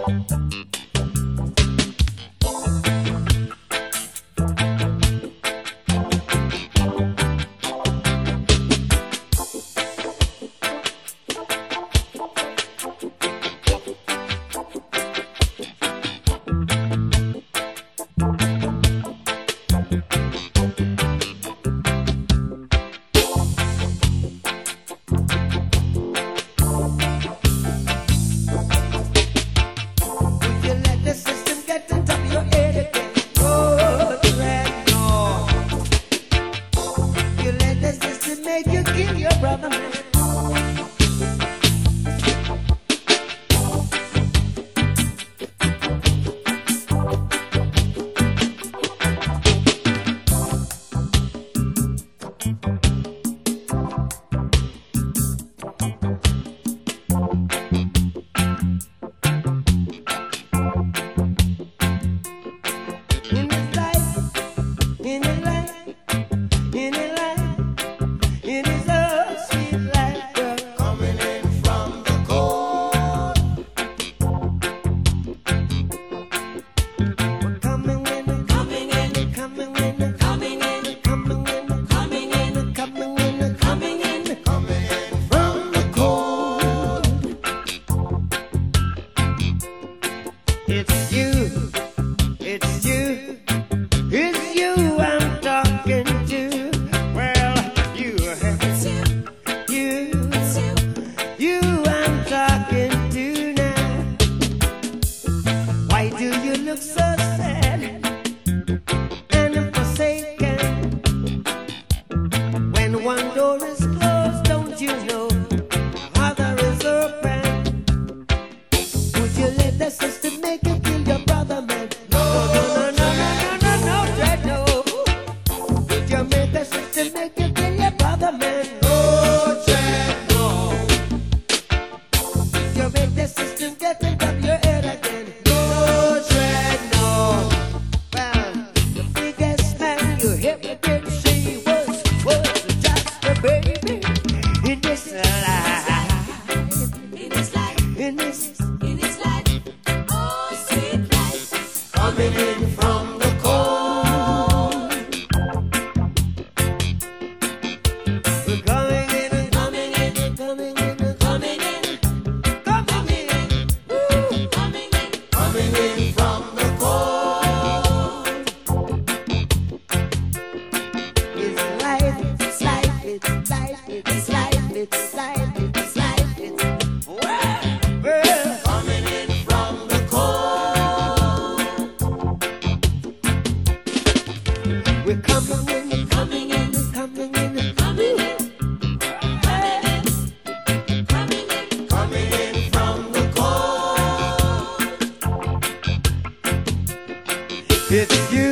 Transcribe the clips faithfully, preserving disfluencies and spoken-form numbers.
It's you,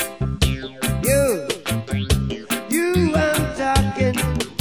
you, you I'm talking.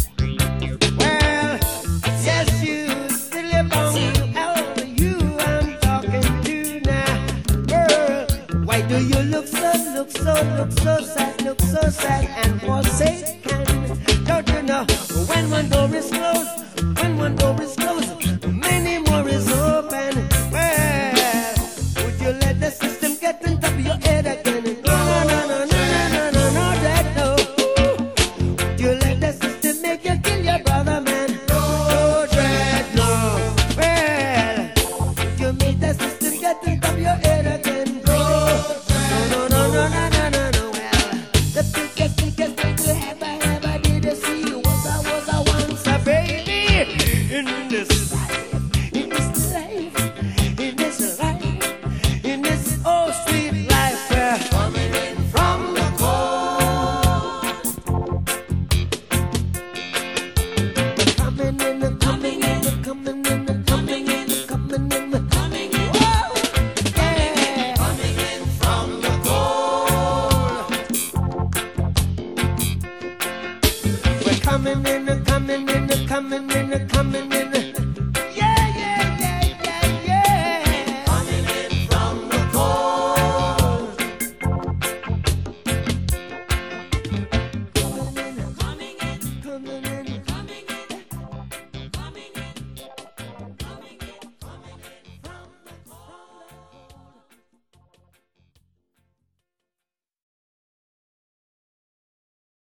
Well, yes, you still live on me. Oh, you I'm talking to now. Girl, why do you look so, look so, look so sad, look so sad and forsaken? Don't you know when one door is closed, when one door is closed, many more is open. Well, would you let the system get on top of your head again? No, no, no, no, no, no, no, no, that no. Would you let the system make you kill your brother, man? No, dread, no. Well, would you make the system get on top of your head?